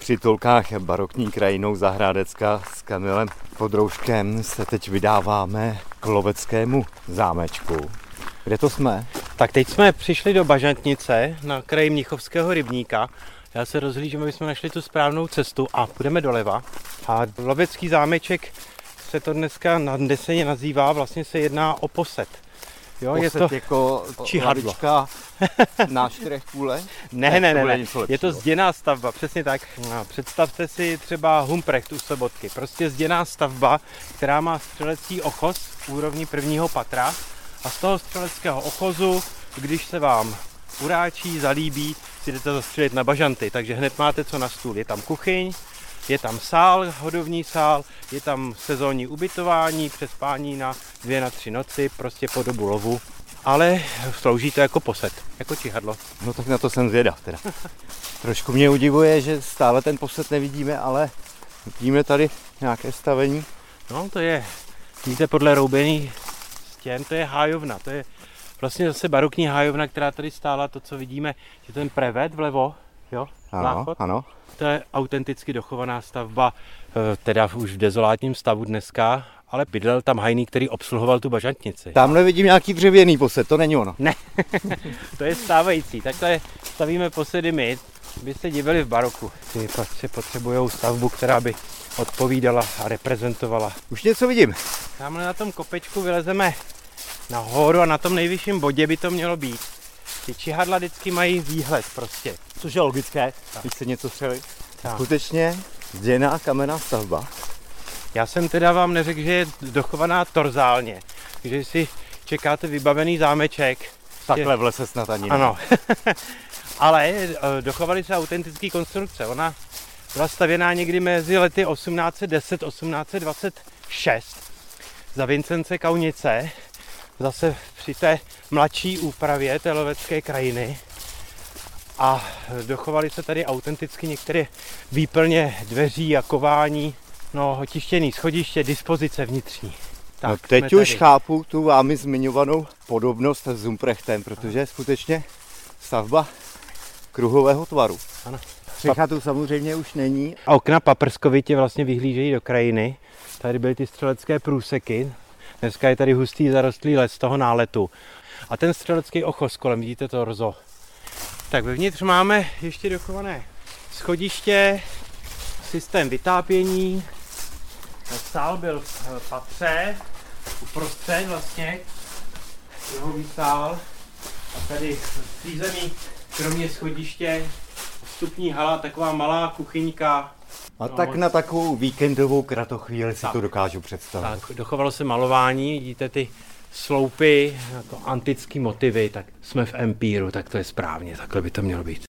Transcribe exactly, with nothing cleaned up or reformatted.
Při tolkách barokní krajinou Zahrádecka s Kamilem Podrouškem se teď vydáváme k Loveckému zámečku. Kde to jsme? Tak teď jsme přišli do Bažantnice na kraji Mnichovského rybníka. Já se rozhlížím, aby jsme našli tu správnou cestu a půjdeme doleva. A Lovecký zámeček se to dneska nadneseně nazývá, vlastně se jedná o posed. Jo, Posed je to jako čihadlo na čtyřech kůle? Ne, ne, ne, ne. Je to zděná stavba, přesně tak. Představte si třeba Humprecht u Sobotky. Prostě zděná stavba, která má střelecí ochos v úrovni prvního patra a z toho střeleckého ochozu, když se vám uráčí, zalíbí, si jdete zastřelit na bažanty, takže hned máte co na stůl. Je tam kuchyň, je tam sál, hodovní sál, je tam sezónní ubytování, přespání na dvě, na tři noci, prostě po dobu lovu. Ale slouží to jako posed, jako čihadlo. No tak na to jsem zvědav teda. Trošku mě udivuje, že stále ten posed nevidíme, ale vidíme tady nějaké stavení. No to je, vidíte podle roubených stěn, to je hájovna, to je vlastně zase barokní hájovna, která tady stála, to co vidíme, je ten prevet vlevo, jo? Ano, Záchod. ano. To je autenticky dochovaná stavba, teda už v dezolátním stavu dneska, ale bydlel tam hajný, který obsluhoval tu Bažantnici. Tamhle vidím nějaký dřevěný posed, to není ono. Ne, to je stávající. Takhle stavíme posedy my, by se divili v baroku. Ty prostě potřebujou stavbu, která by odpovídala a reprezentovala. Už něco vidím. Tamhle na tom kopečku vylezeme nahoru a na tom nejvyšším bodě by to mělo být. Ty čihadla vždycky mají výhled prostě. Což je logické, když se něco střelí. Skutečně zděná kamenná stavba. Já jsem teda vám neřekl, že je dochovaná torzálně, že si čekáte vybavený zámeček. Takhle v lese snad ani ne. Ano, ale dochovaly se autentické konstrukce. Ona byla stavěná někdy mezi lety osmnáct set deset osmnáct set dvacet šest za Vincence Kaunice, zase při té mladší úpravě té lovecké krajiny. A dochovaly se tady autenticky některé výplně dveří a kování, no, tištěný schodiště, dispozice vnitřní. Tak, no, teď už chápu tu vámi zmiňovanou podobnost s Humprechtem, protože je skutečně stavba kruhového tvaru. Ano. Střecha tu samozřejmě už není. A okna paprskovitě vlastně vyhlížejí do krajiny. Tady byly ty střelecké průseky. Dneska je tady hustý zarostlý les toho náletu. A ten střelecký ochos kolem, vidíte to rzo. Tak vevnitř máme ještě dochované schodiště, systém vytápění. Sál byl v patře, uprostřed vlastně, druhový sál. A tady v přízemí, kromě schodiště, vstupní hala, taková malá kuchyňka. A no, tak moc... na takovou víkendovou kratochvíli si tak. To dokážu představit. Tak, dochovalo se malování, vidíte ty sloupy, jako antický motivy, tak jsme v empíru, tak to je správně, takhle by to mělo být.